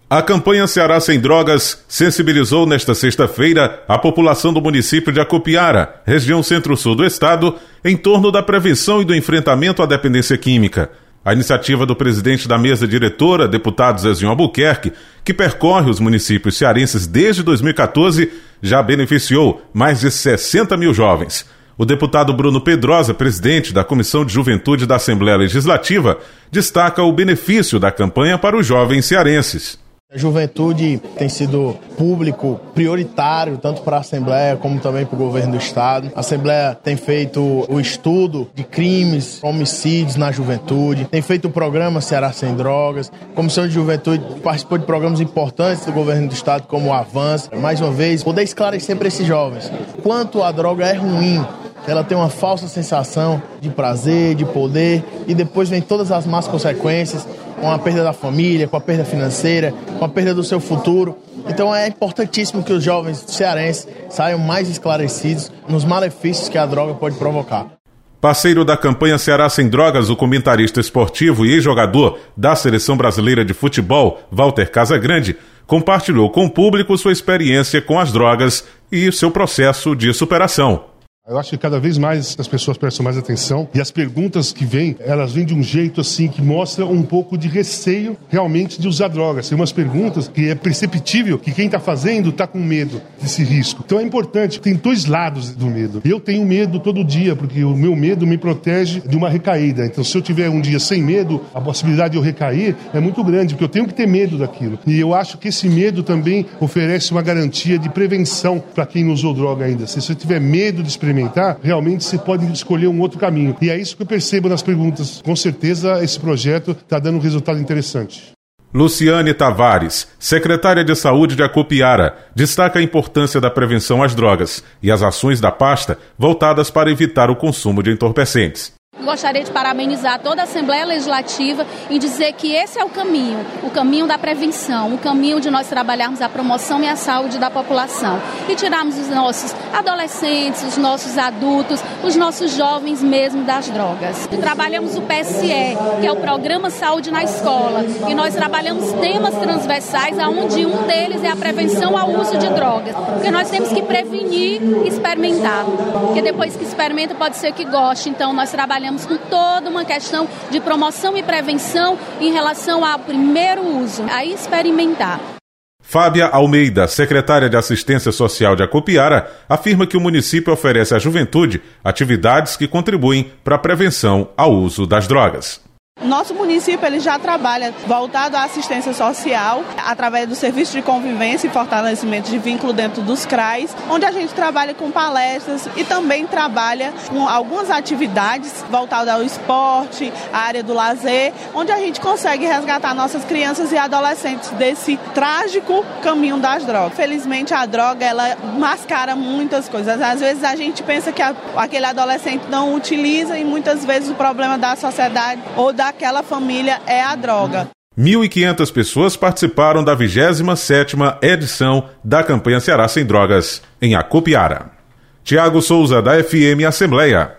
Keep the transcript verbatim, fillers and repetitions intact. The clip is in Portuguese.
A campanha Ceará Sem Drogas sensibilizou nesta sexta-feira a população do município de Acopiara, região centro-sul do estado, em torno da prevenção e do enfrentamento à dependência química. A iniciativa do presidente da mesa diretora, deputado Zezinho Albuquerque, que percorre os municípios cearenses desde dois mil e catorze, já beneficiou mais de sessenta mil jovens. O deputado Bruno Pedrosa, presidente da Comissão de Juventude da Assembleia Legislativa, destaca o benefício da campanha para os jovens cearenses. A juventude tem sido público prioritário, tanto para a Assembleia como também para o governo do Estado. A Assembleia tem feito o estudo de crimes, homicídios na juventude, tem feito o programa Ceará Sem Drogas. A Comissão de Juventude participou de programas importantes do governo do Estado, como o Avanço. Mais uma vez, poder esclarecer para esses jovens quanto a droga é ruim. Ela tem uma falsa sensação de prazer, de poder, e depois vem todas as más consequências, com a perda da família, com a perda financeira, com a perda do seu futuro. Então é importantíssimo que os jovens cearenses saiam mais esclarecidos nos malefícios que a droga pode provocar. Parceiro da campanha Ceará Sem Drogas, o comentarista esportivo e ex-jogador da Seleção Brasileira de Futebol, Walter Casagrande, compartilhou com o público sua experiência com as drogas e seu processo de superação. Eu acho que cada vez mais as pessoas prestam mais atenção e as perguntas que vêm, elas vêm de um jeito assim que mostra um pouco de receio realmente de usar drogas. Tem umas perguntas que é perceptível que quem está fazendo está com medo desse risco. Então é importante, tem dois lados do medo. Eu tenho medo todo dia, porque o meu medo me protege de uma recaída. Então se eu tiver um dia sem medo, a possibilidade de eu recair é muito grande, porque eu tenho que ter medo daquilo. E eu acho que esse medo também oferece uma garantia de prevenção para quem não usou droga ainda. Se você tiver medo de experimentar, realmente você pode escolher um outro caminho. E é isso que eu percebo nas perguntas. Com certeza esse projeto está dando um resultado interessante. Luciane Tavares, secretária de Saúde de Acopiara, destaca a importância da prevenção às drogas e as ações da pasta voltadas para evitar o consumo de entorpecentes. Gostaria de parabenizar toda a Assembleia Legislativa e dizer que esse é o caminho, o caminho da prevenção, o caminho de nós trabalharmos a promoção e a saúde da população e tirarmos os nossos adolescentes, os nossos adultos, os nossos jovens mesmo das drogas. Trabalhamos o P S E, que é o Programa Saúde na Escola, e nós trabalhamos temas transversais, onde um deles é a prevenção ao uso de drogas, porque nós temos que prevenir e experimentar, porque depois que experimenta pode ser que goste, então nós trabalhamos com toda uma questão de promoção e prevenção em relação ao primeiro uso, a experimentar. Fábia Almeida, secretária de Assistência Social de Acopiara, afirma que o município oferece à juventude atividades que contribuem para a prevenção ao uso das drogas. Nosso município ele já trabalha voltado à assistência social através do serviço de convivência e fortalecimento de vínculo dentro dos C R A S, onde a gente trabalha com palestras e também trabalha com algumas atividades voltadas ao esporte, à área do lazer, onde a gente consegue resgatar nossas crianças e adolescentes desse trágico caminho das drogas. Felizmente a droga ela mascara muitas coisas. Às vezes a gente pensa que a, aquele adolescente não utiliza e muitas vezes o problema da sociedade ou da aquela família é a droga. mil e quinhentas pessoas participaram da vigésima sétima edição da campanha Ceará Sem Drogas, em Acopiara. Tiago Souza, da F M Assembleia.